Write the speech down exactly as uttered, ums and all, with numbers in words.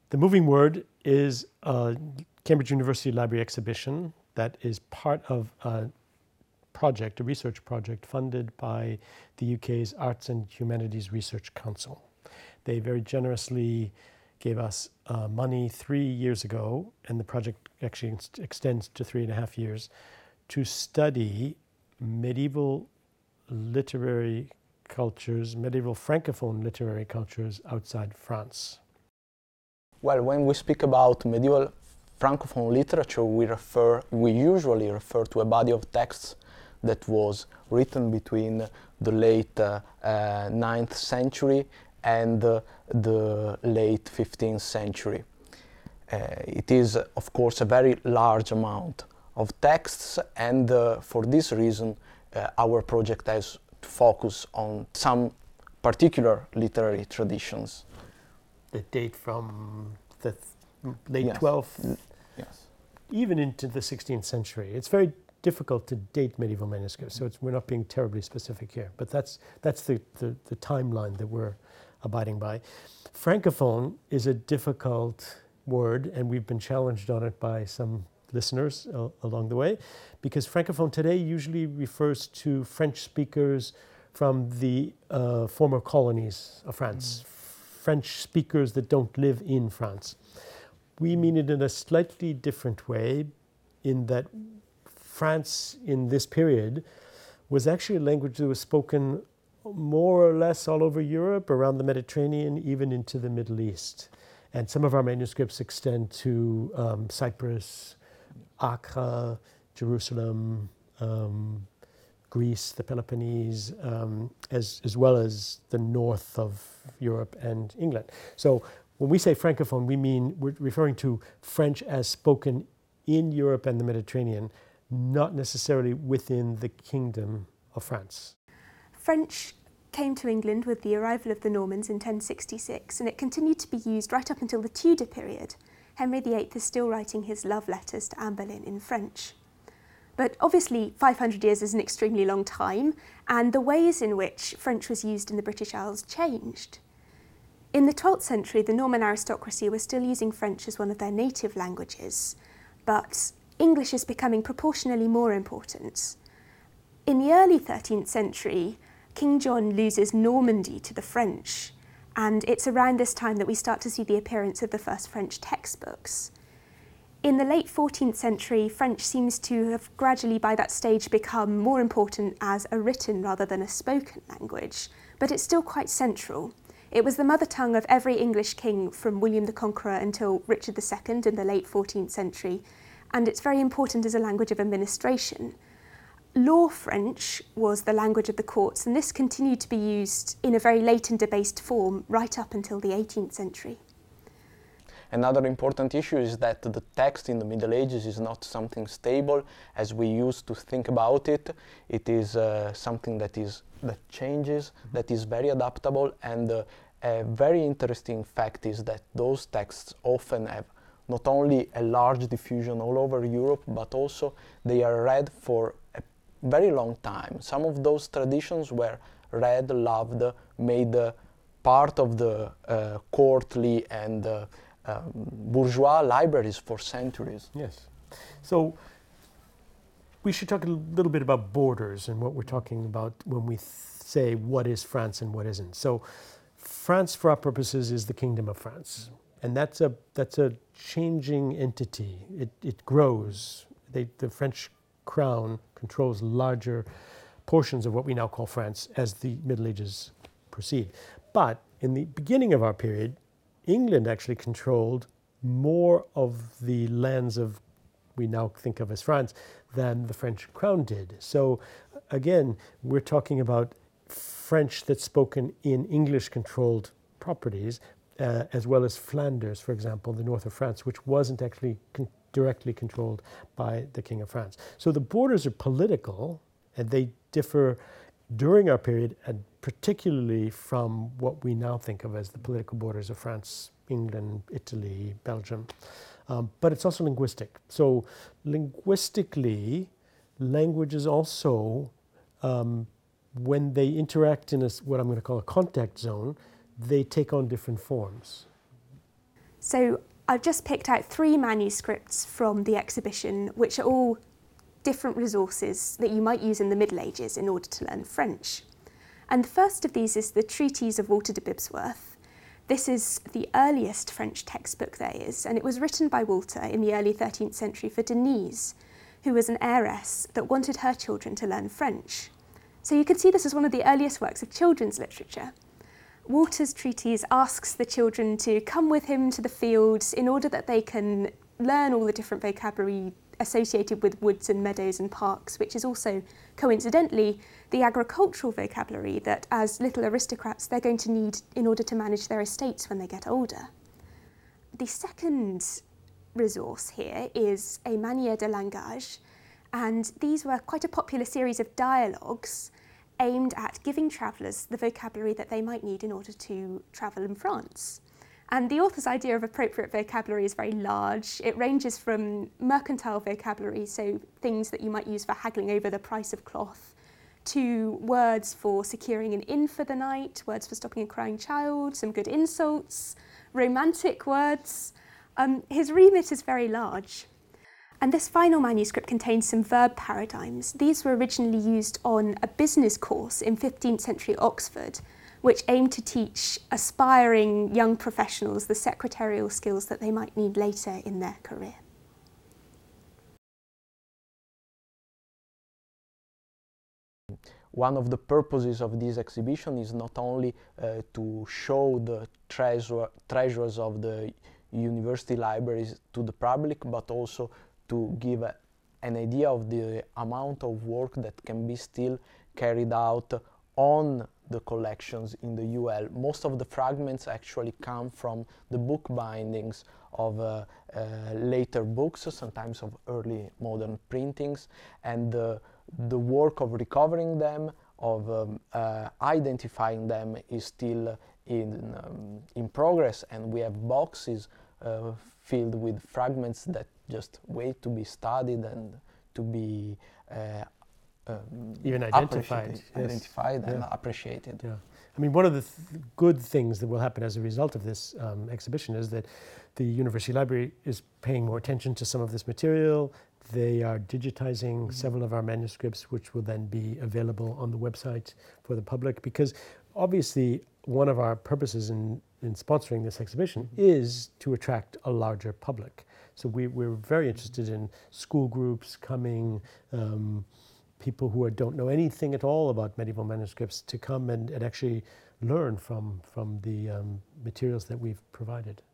The Moving Word is a Cambridge University Library exhibition that is part of a project, a research project funded by the U K's Arts and Humanities Research Council. They very generously gave us uh, money three years ago, and the project actually ex- extends to three and a half years, to study medieval literary cultures, medieval Francophone literary cultures outside France. Well, when we speak about medieval Francophone literature, we refer, we usually refer to a body of texts that was written between the late uh, uh, ninth century and uh, the late fifteenth century. Uh, it is, of course, a very large amount of texts, and uh, for this reason, uh, our project has to focus on some particular literary traditions. That date from the th- late Yes. twelfth, Yes. even into the sixteenth century. It's very difficult to date medieval manuscripts, so it's, we're not being terribly specific here, but that's, that's the, the, the timeline that we're abiding by. Francophone is a difficult word, and we've been challenged on it by some listeners uh, along the way, because Francophone today usually refers to French speakers from the uh, former colonies of France, mm. French speakers that don't live in France. We mean it in a slightly different way, in that France in this period was actually a language that was spoken more or less all over Europe, around the Mediterranean, even into the Middle East. And some of our manuscripts extend to um, Cyprus, Acre, Jerusalem, um, Greece, the Peloponnese, um, as, as well as the north of Europe and England. So when we say Francophone, we mean we're referring to French as spoken in Europe and the Mediterranean, not necessarily within the Kingdom of France. French came to England with the arrival of the Normans in ten sixty-six, and it continued to be used right up until the Tudor period. Henry the Eighth is still writing his love letters to Anne Boleyn in French. But obviously five hundred years is an extremely long time, and the ways in which French was used in the British Isles changed. In the twelfth century, the Norman aristocracy was still using French as one of their native languages, but English is becoming proportionally more important. In the early thirteenth century, King John loses Normandy to the French, and it's around this time that we start to see the appearance of the first French textbooks. In the late fourteenth century, French seems to have gradually by that stage become more important as a written rather than a spoken language, but it's still quite central. It was the mother tongue of every English king from William the Conqueror until Richard the Second in the late fourteenth century, and it's very important as a language of administration. Law French was the language of the courts, and this continued to be used in a very late and debased form right up until the eighteenth century. Another important issue is that the text in the Middle Ages is not something stable as we used to think about it. It is uh, something that is that changes, mm-hmm. that is very adaptable, and uh, a very interesting fact is that those texts often have not only a large diffusion all over Europe, but also they are read for a very long time. Some of those traditions were read, loved, made uh, part of the uh, courtly and uh, um, bourgeois libraries for centuries. Yes. So we should talk a little bit about borders and what we're talking about when we th- say what is France and what isn't. So France, for our purposes, is the Kingdom of France. And that's a that's a changing entity. It it grows. They, the French crown controls larger portions of what we now call France as the Middle Ages proceed. But in the beginning of our period, England actually controlled more of the lands of we now think of as France than the French crown did. So again, we're talking about French that's spoken in English-controlled properties, uh, as well as Flanders, for example, the north of France, which wasn't actually con- directly controlled by the King of France. So the borders are political, and they differ during our period, and particularly from what we now think of as the political borders of France, England, Italy, Belgium. Um, but it's also linguistic. So linguistically, languages also, um, when they interact in a, what I'm going to call a contact zone, they take on different forms. So I've just picked out three manuscripts from the exhibition, which are all different resources that you might use in the Middle Ages in order to learn French. And the first of these is the Treatise of Walter de Bibsworth. This is the earliest French textbook there is, and it was written by Walter in the early thirteenth century for Denise, who was an heiress that wanted her children to learn French. So you can see this as one of the earliest works of children's literature. Walter's treatise asks the children to come with him to the fields in order that they can learn all the different vocabulary associated with woods and meadows and parks, which is also, coincidentally, the agricultural vocabulary that, as little aristocrats, they're going to need in order to manage their estates when they get older. The second resource here is a Manière de langage, and these were quite a popular series of dialogues aimed at giving travellers the vocabulary that they might need in order to travel in France. And the author's idea of appropriate vocabulary is very large. It ranges from mercantile vocabulary, so things that you might use for haggling over the price of cloth, to words for securing an inn for the night, words for stopping a crying child, some good insults, romantic words. Um, his remit is very large. And this final manuscript contains some verb paradigms. These were originally used on a business course in fifteenth century Oxford, which aimed to teach aspiring young professionals the secretarial skills that they might need later in their career. One of the purposes of this exhibition is not only uh, to show the treasure, treasures of the university libraries to the public, but also to give a, an idea of the amount of work that can be still carried out on the collections in the U L. Most of the fragments actually come from the book bindings of uh, uh, later books, sometimes of early modern printings, and uh, the work of recovering them, of um, uh, identifying them is still in, um, in progress, and we have boxes uh, filled with fragments that just wait to be studied and to be uh, Um, even identified, yes. identified and yeah. appreciated. Yeah, I mean, one of the th good things that will happen as a result of this um, exhibition is that the University Library is paying more attention to some of this material. They are digitizing mm-hmm. several of our manuscripts, which will then be available on the website for the public, because obviously one of our purposes in, in sponsoring this exhibition mm-hmm. is to attract a larger public. So we, we're very interested in school groups coming, um, people who are, don't know anything at all about medieval manuscripts to come and, and actually learn from, from the um, materials that we've provided.